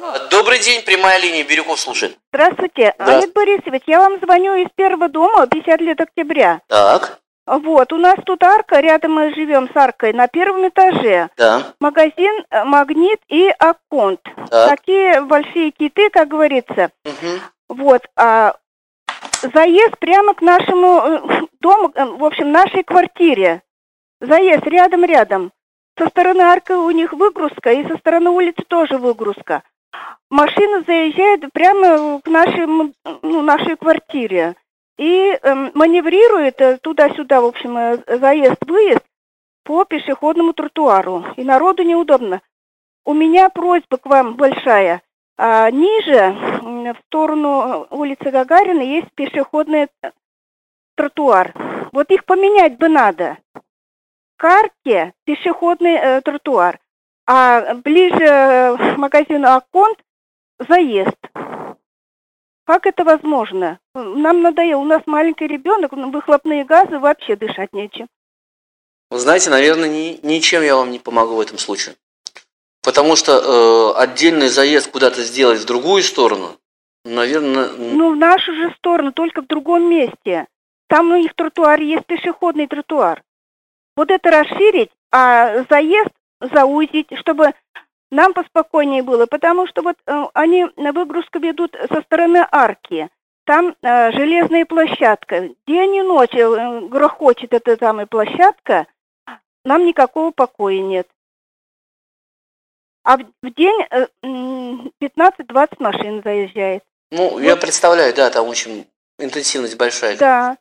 Добрый день, прямая линия, Бирюков слушает. Здравствуйте, Олег Борисович, я вам звоню из первого дома, 50 лет октября. Так. Вот, у нас тут арка, рядом мы живем с аркой, на первом этаже. Да. Магазин «Магнит» и «Акконт». Такие большие киты, как говорится. Вот, заезд прямо к нашему дому, в общем, нашей квартире. Заезд рядом. Со стороны арки у них выгрузка, и со стороны улицы тоже выгрузка. Машина заезжает прямо к нашей квартире и маневрирует туда-сюда, в общем, заезд-выезд по пешеходному тротуару. И народу неудобно. У меня просьба к вам большая. Ниже, в сторону улицы Гагарина, есть пешеходный тротуар. Вот их поменять бы надо. К арке пешеходный тротуар, а ближе к магазину «Акконт» заезд. Как это возможно? Нам надоело, у нас маленький ребенок, выхлопные газы, вообще дышать нечем. Вы знаете, наверное, ничем я вам не помогу в этом случае. Потому что отдельный заезд куда-то сделать в другую сторону, наверное... в нашу же сторону, только в другом месте. Там у них тротуар есть, пешеходный тротуар. Вот это расширить, а заезд заузить, чтобы нам поспокойнее было, потому что вот они на выгрузку ведут со стороны арки. Там железная площадка. День и ночь грохочет эта самая площадка, нам никакого покоя нет. А в день 15-20 машин заезжает. Я представляю, да, там очень интенсивность большая. Да.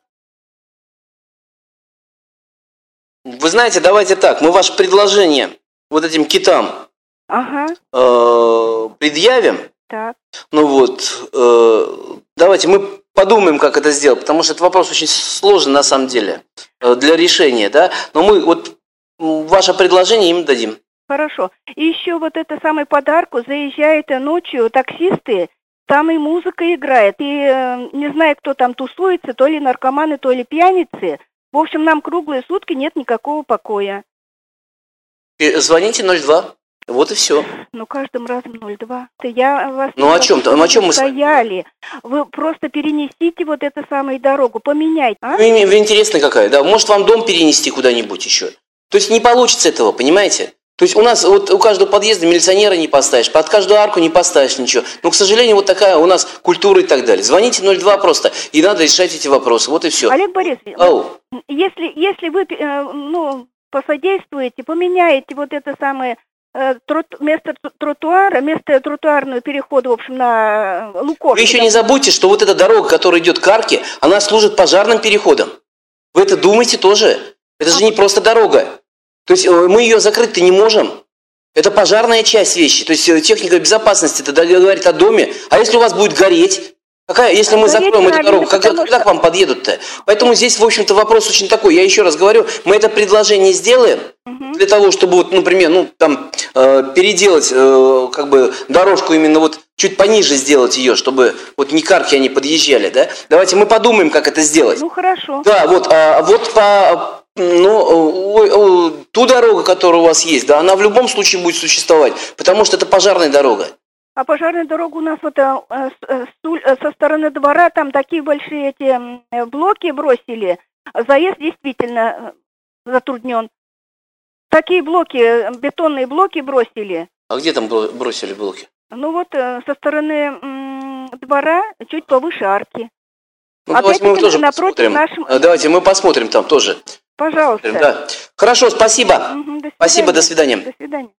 Вы знаете, давайте так, мы ваше предложение вот этим китам предъявим. Так. Давайте мы подумаем, как это сделать, потому что этот вопрос очень сложный на самом деле для решения, да. Но мы вот ваше предложение им дадим. Хорошо. И еще вот это самое подарку, заезжают ночью таксисты, там и музыка играет, и не знаю, кто там тусуется, то ли наркоманы, то ли пьяницы. В общем, нам круглые сутки нет никакого покоя. Звоните 02. Вот и все. Каждым разом 02. Я вас о чем мы стояли. Вы просто перенесите вот эту самую дорогу, поменяйте. Вы интересная какая, да? Может, вам дом перенести куда-нибудь еще? То есть не получится этого, понимаете? То есть у нас вот у каждого подъезда милиционера не поставишь, под каждую арку не поставишь ничего. Но, к сожалению, вот такая у нас культура и так далее. Звоните 02 просто, и надо решать эти вопросы. Вот и все. Олег Борисович, если вы посодействуете, поменяете вот это самое место тротуарного перехода, в общем, на Лукошко. Вы еще не забудьте, что вот эта дорога, которая идет к арке, она служит пожарным переходом. Вы это думаете тоже? Это же не просто дорога. То есть мы ее закрыть-то не можем. Это пожарная часть вещи. То есть техника безопасности это говорит о доме. А если у вас будет гореть? Если мы закроем эту дорогу, когда к вам подъедут-то? Поэтому здесь, в общем-то, вопрос очень такой. Я еще раз говорю, мы это предложение сделаем для того, чтобы, например, переделать дорожку именно чуть пониже сделать ее, чтобы не к арке они подъезжали, да? Давайте мы подумаем, как это сделать. Хорошо. Да, ту дорогу, которая у вас есть, да, она в любом случае будет существовать, потому что это пожарная дорога. А пожарная дорога у нас со стороны двора, там такие большие эти блоки бросили. Заезд действительно затруднен. Такие блоки, бетонные блоки бросили. А где там бросили блоки? Со стороны двора, чуть повыше арки. Давайте мы тоже посмотрим. Давайте мы посмотрим там тоже. Пожалуйста. Да. Хорошо, спасибо. Спасибо, до свидания. До свидания.